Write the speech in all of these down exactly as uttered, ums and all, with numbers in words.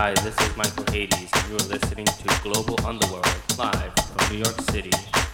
Hi, this is Michael Hades, and you are listening to Global Underworld, live from New York City.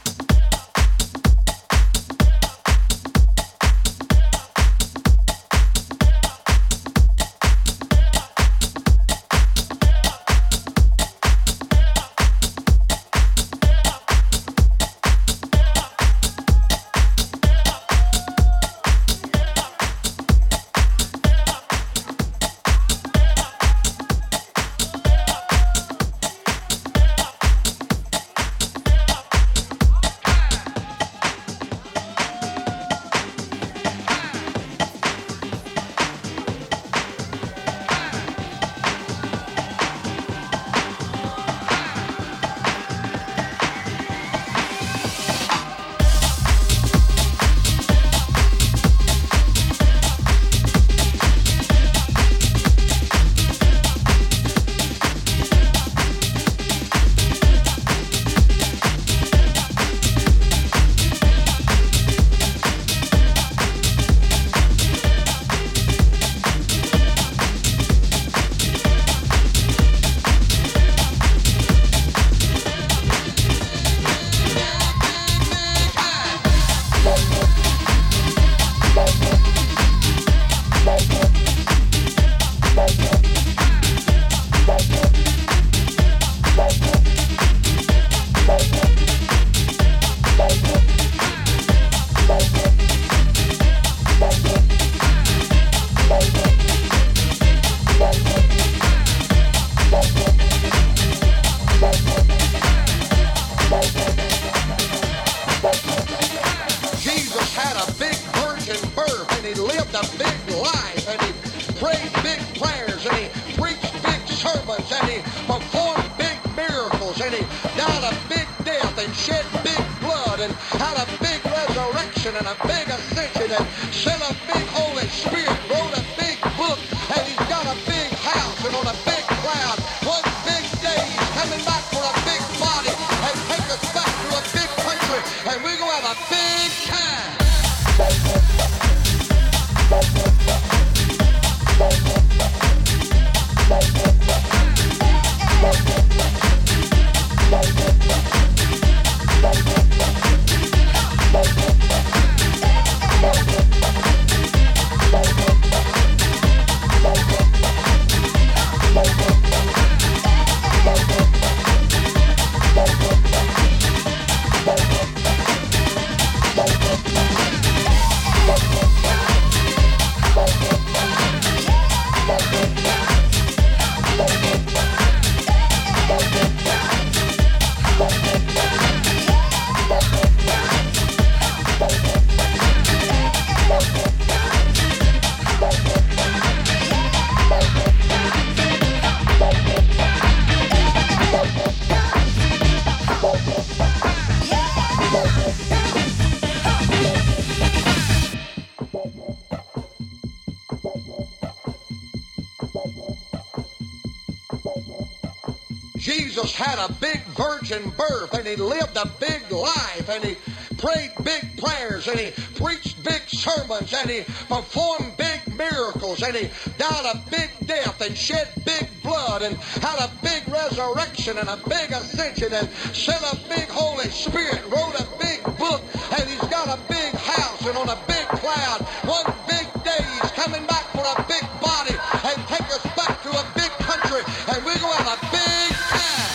Jesus had a big virgin birth, and he lived a big life, and he prayed big prayers, and he preached big sermons, and he performed big miracles, and he died a big death and shed big blood and had a big resurrection and a big ascension and sent a big Holy Spirit, wrote a big book, and he's got a big house and on a big cloud. One big day he's coming back for a big body and take us back to a big country, and we're going to have a big time.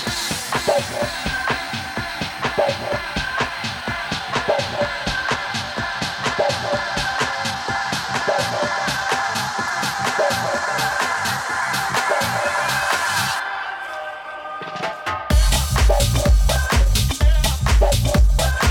Bye.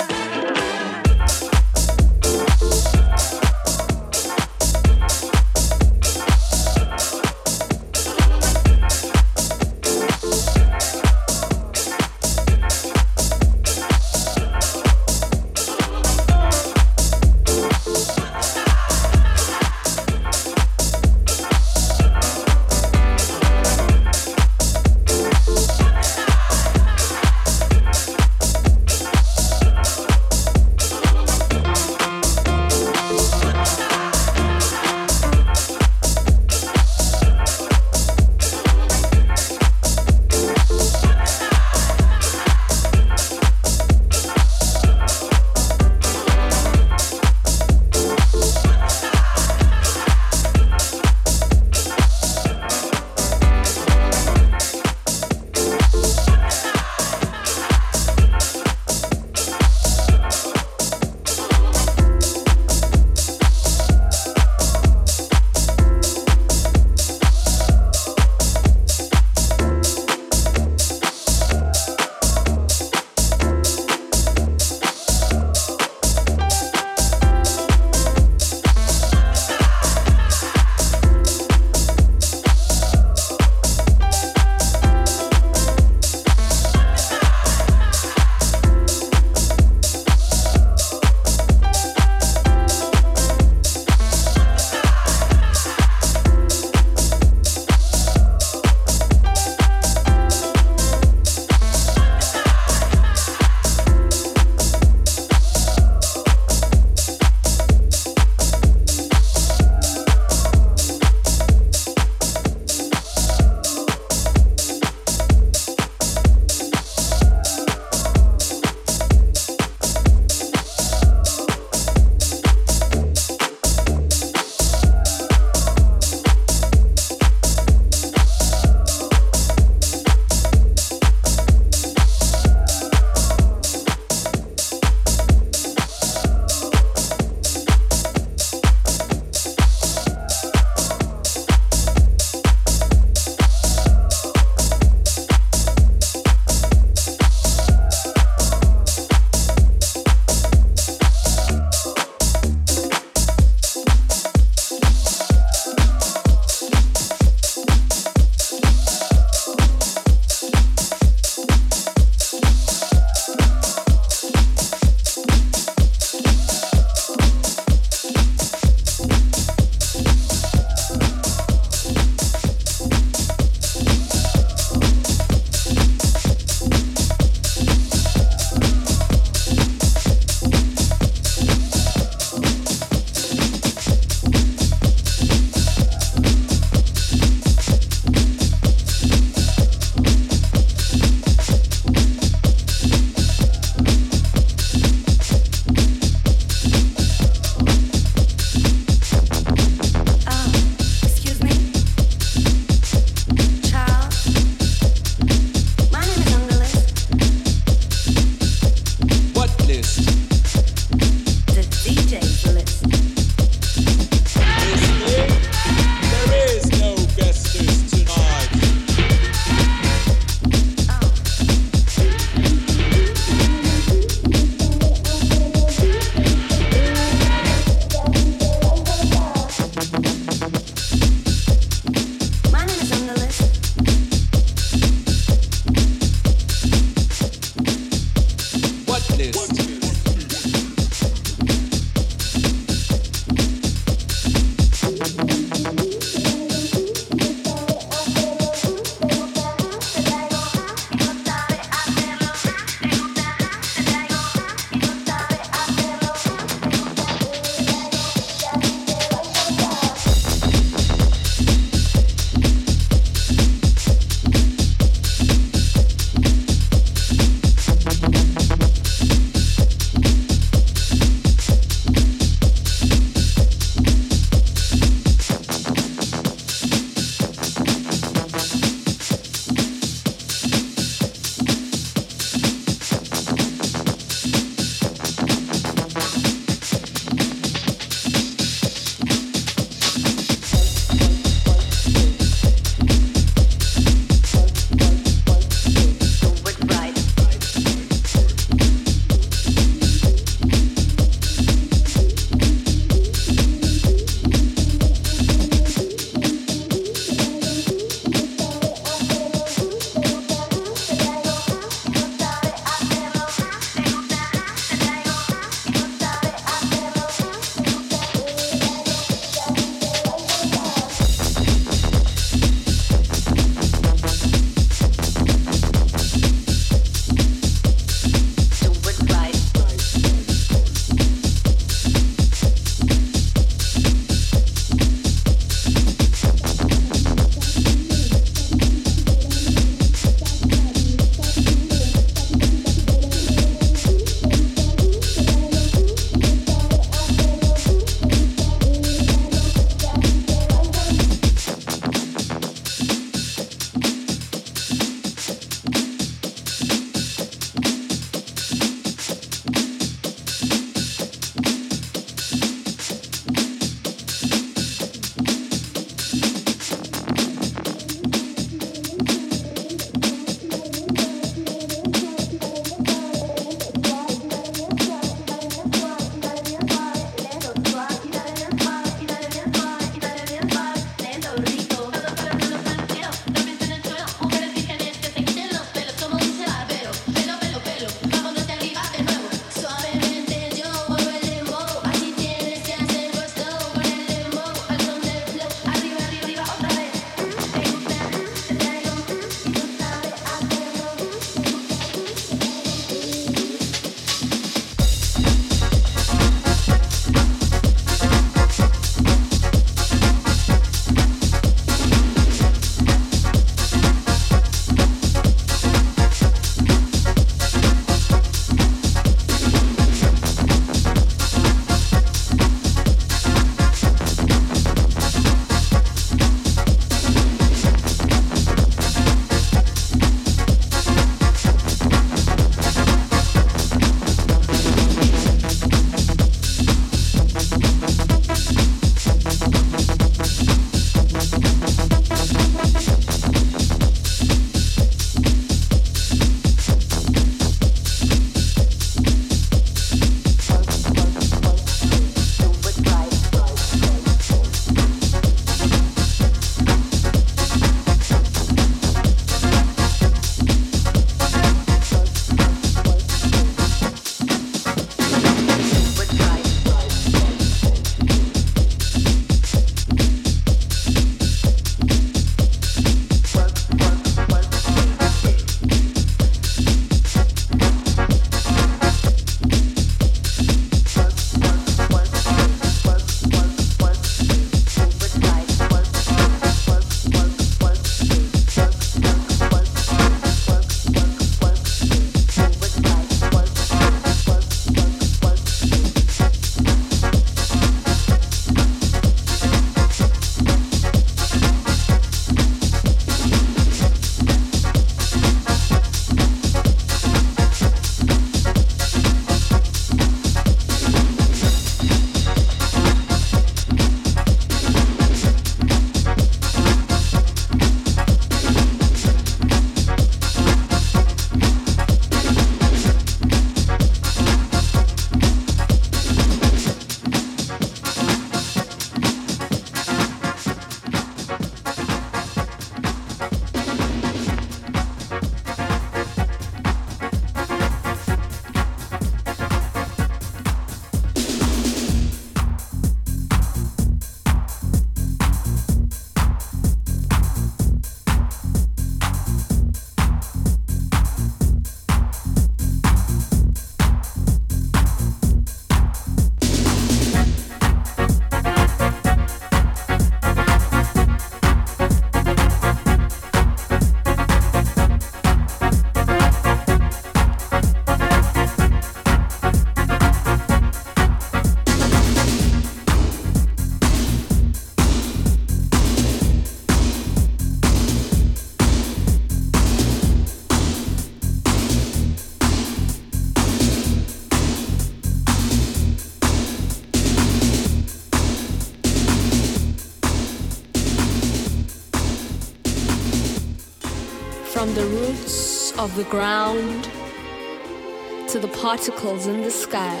From the roots of the ground to the particles in the sky.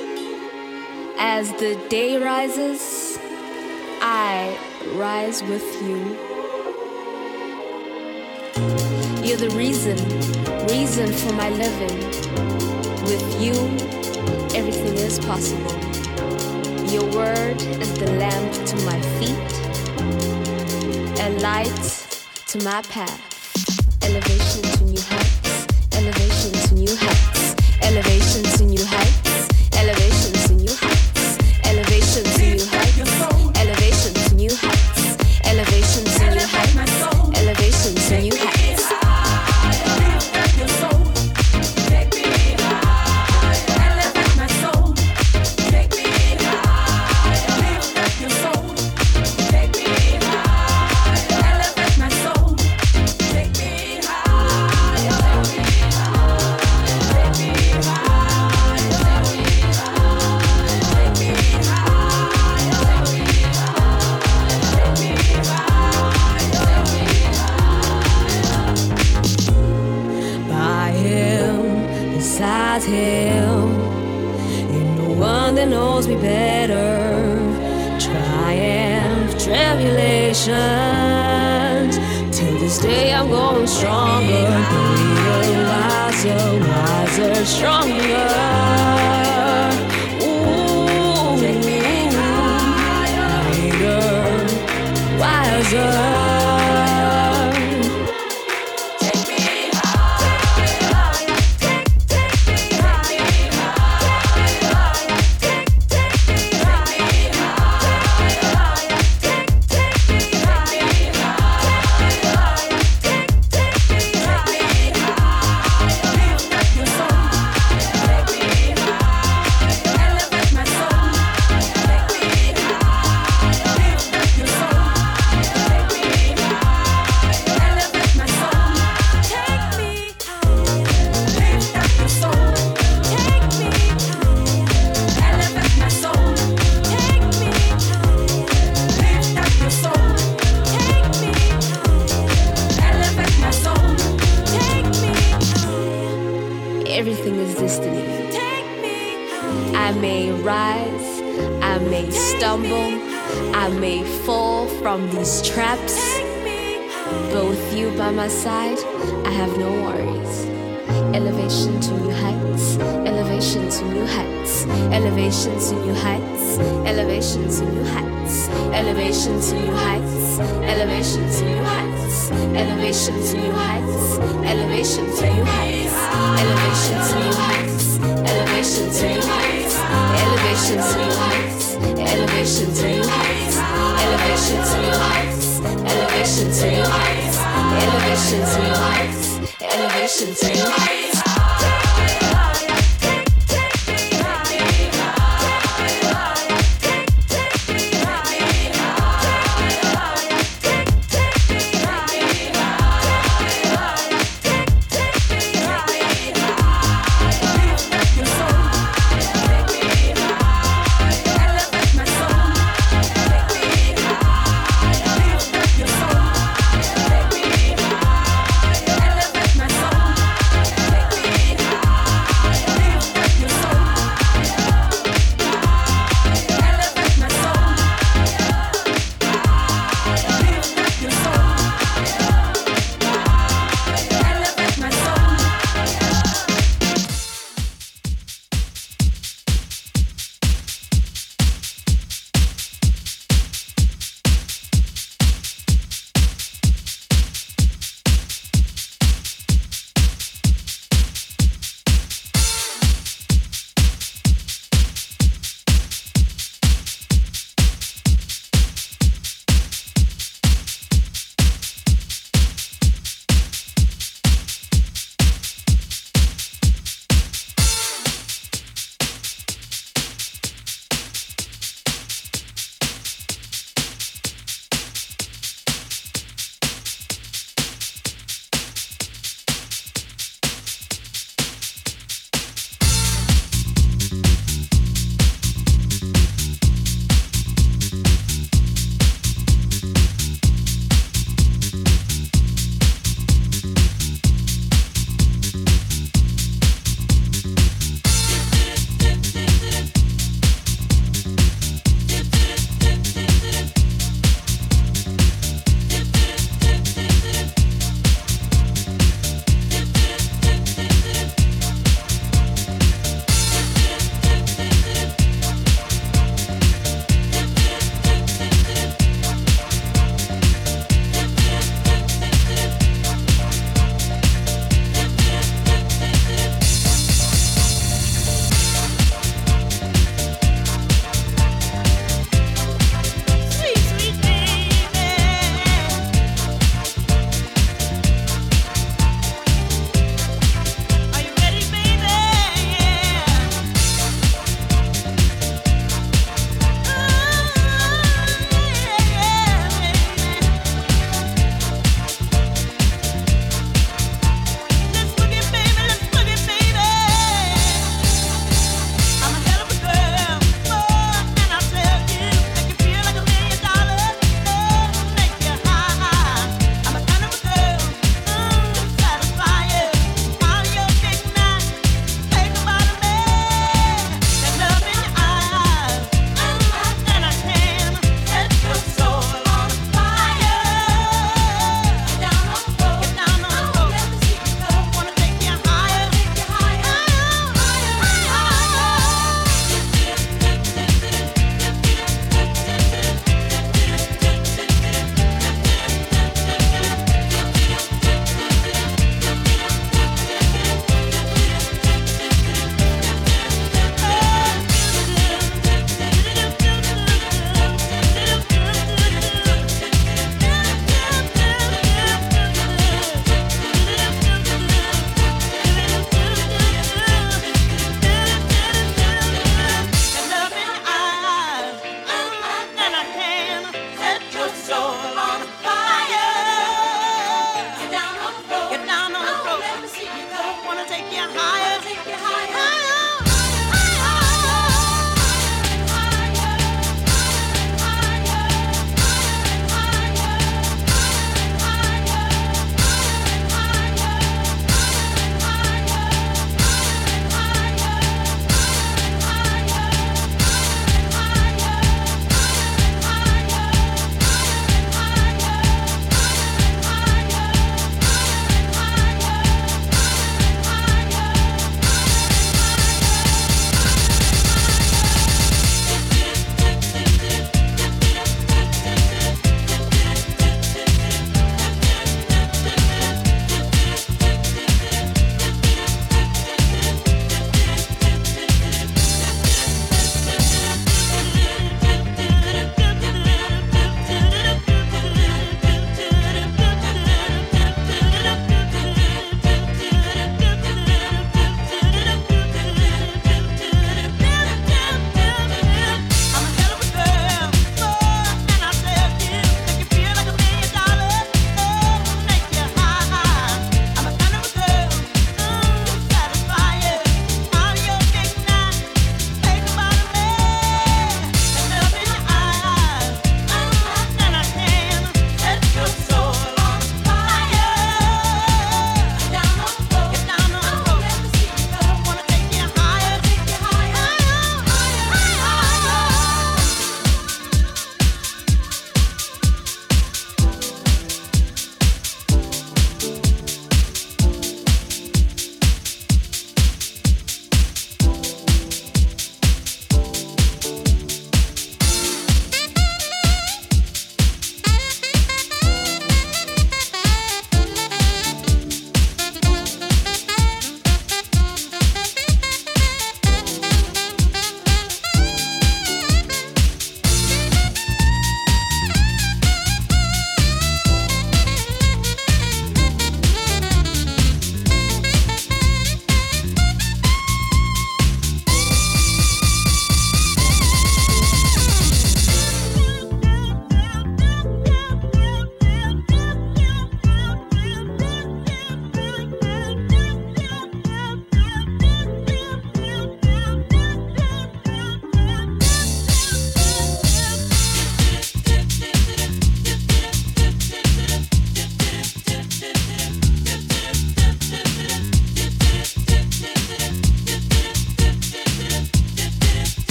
As the day rises, I rise with you. You're the reason, reason for my living. With you, everything is possible. Your word is the lamp to my feet, a light to my path. Elevation to new heights, elevation to new heights, elevation to new heights, elevation to new heights, elevation to new heights, elevation to new heights, elevation to new heights, elevation to new heights. Him, you're no one that knows me better. Triumph, tribulations, till this day I'm going stronger, greater, wiser, wiser, stronger. Ooh, take me higher, wiser. Everything is destiny. I may rise, I may stumble, I may fall from these traps, but with you by my side, I have no worries. Elevation to new heights, elevation to new heights, elevation to new heights, elevation to new heights, elevation to new heights, elevation to new heights, elevation to new heights, elevation to new heights, elevation to new heights, elevation to new heights, elevation to new heights, elevation to new heights, elevation to new heights, elevation to new heights, elevation to new heights, elevation to new heights. Elevate my soul.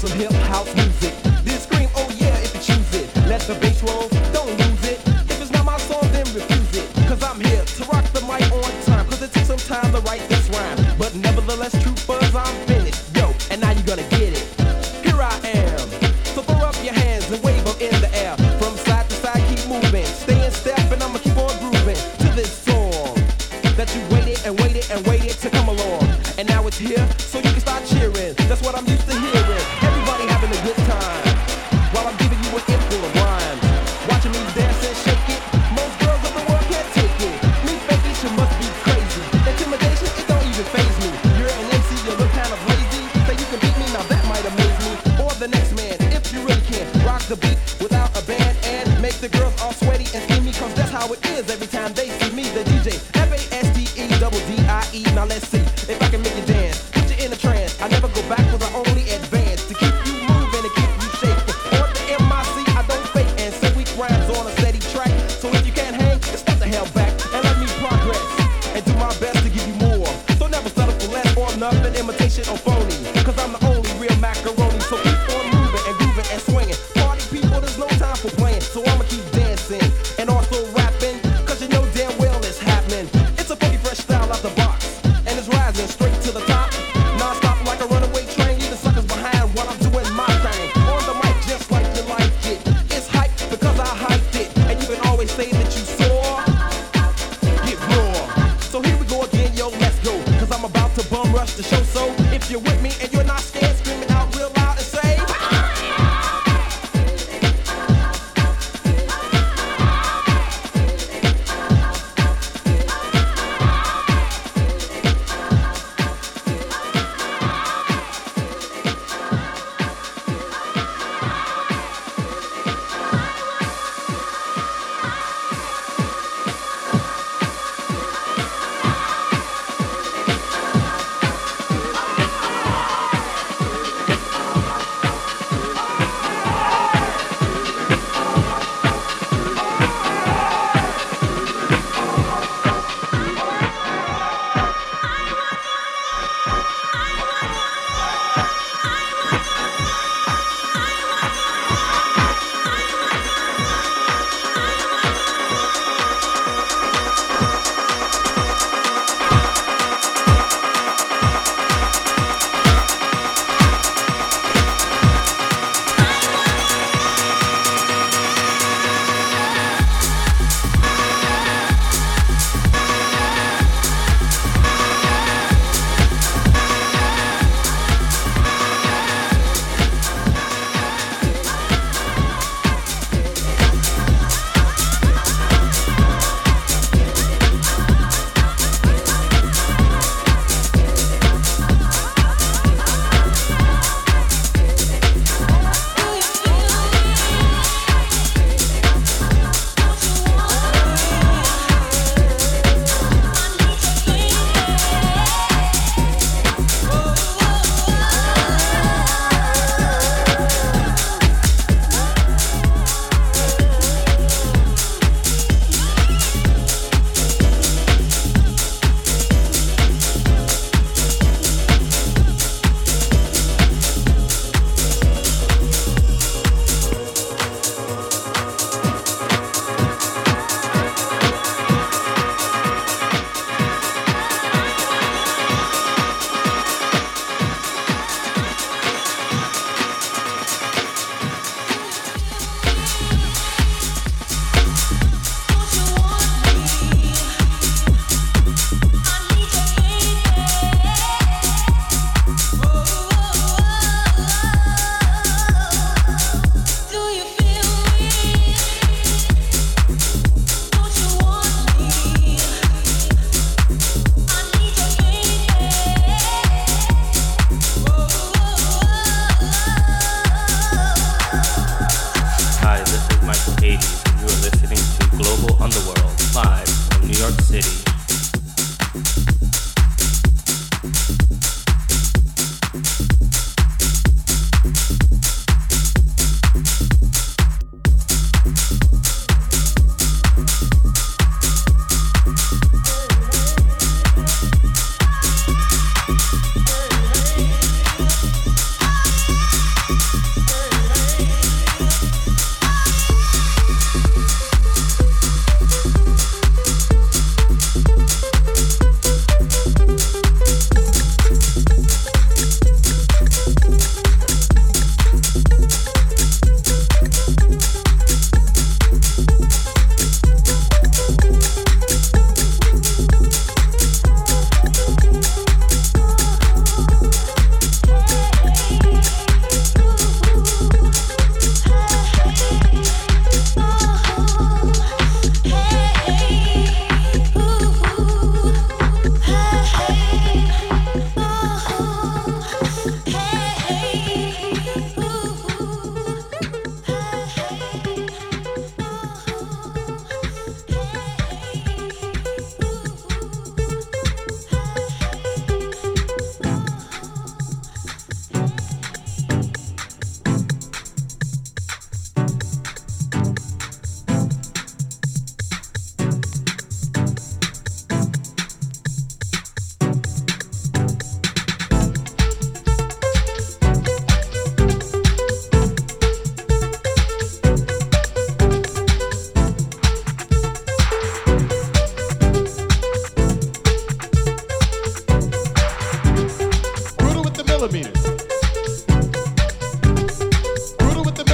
some hip house music. Then scream, oh yeah, if you choose it. Let the bass roll, don't lose it. If it's not my song, then refuse it. Cause I'm here to rock the mic on time. Cause it took some time to write this rhyme. But nevertheless, true buzz, I'm finished. Yo, and now you're gonna get it. Here I am. So throw up your hands and wave them in the air. From side to side, keep moving. Stay in step and I'ma keep on grooving to this song that you waited and waited and waited to come along. And now it's here, so you can start cheering. That's what I'm used to hearing. Everybody having a good time while I'm giving you an earful of rhymes. Watching me dance and shake it. Most girls of the world can't take it. Me faking shit must be crazy. Intimidation, it don't even faze me. You're an M C, you look kind of lazy. Say you can beat me, now that might amaze me. Or the next man, if you really can. Rock the beat without a band and make the girls all sweaty and steamy. Cause that's how it is every time they see me, the D J. F A S T E double D I E. Now let's see if I can make you dance. Put you in a trance. I never go backwards, I only advance. To keep you moving and keep you shaking. On the M I C, I don't fake and say weak rhymes on a steady track. So if you can't hang, then step the hell back and let me progress. And do my best to give you more. So never settle for less or nothing, imitation or phony. Cause I'm the only real macaroni. So keep on moving and grooving and swinging. Party people, there's no time for playing. So I'ma keep dancing and also rapping. Cause you know damn well it's happening. It's a funky fresh style out the box. And it's rising straight to the top. Non-stop like a runaway train. Leaving suckers behind while I'm doing my thing. On the mic just like you like it. It's hype because I hyped it. And you can always say that you saw. Get raw. So here we go again, yo, let's go. Cause I'm about to bum rush the show. So if you're with me and you're not scared, screaming out real loud and say.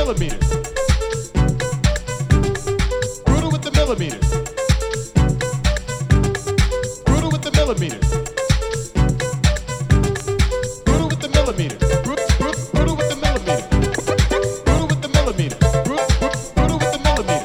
millimeters. Brutal with the millimeters. Brutal with the millimeters. Brutal with the millimeters. Brutal, brutal, brutal with the millimeters. Brutal with the millimeters. Brutal, brutal with the millimeters.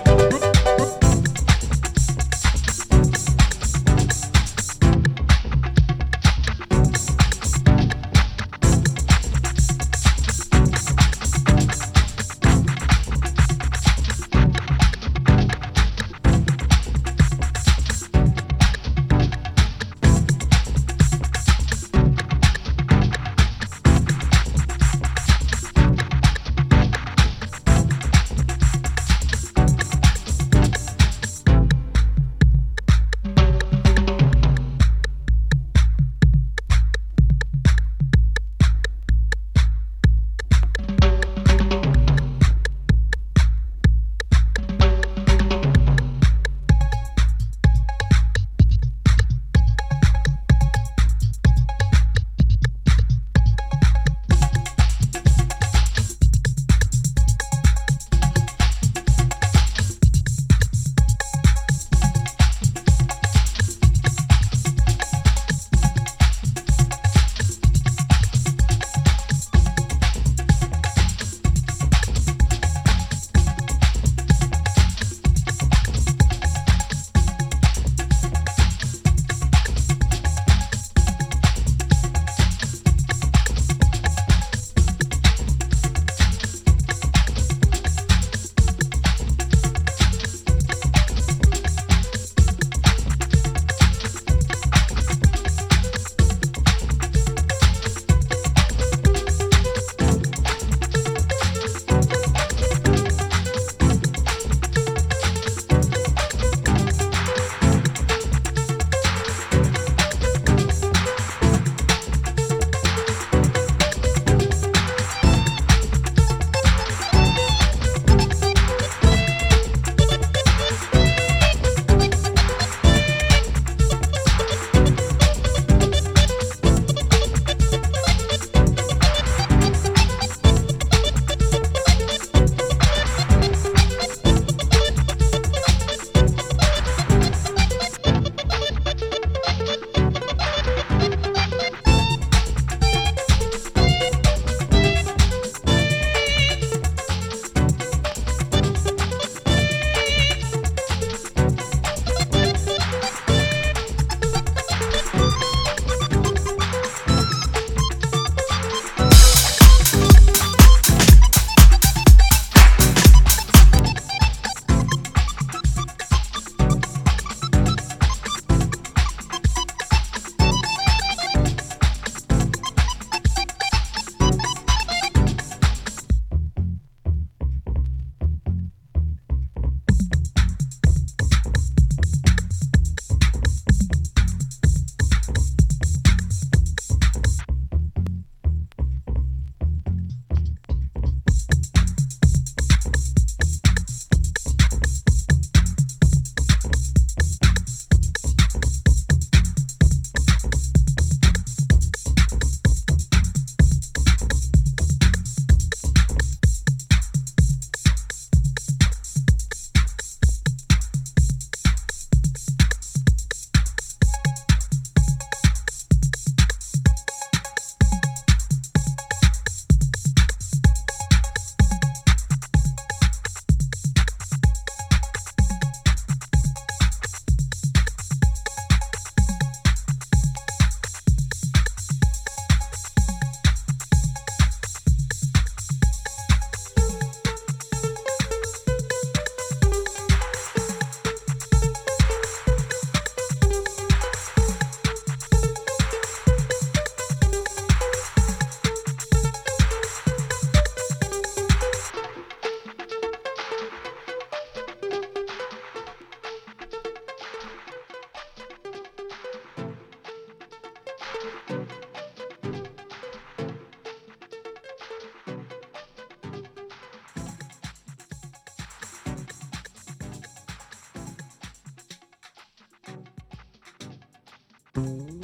Thank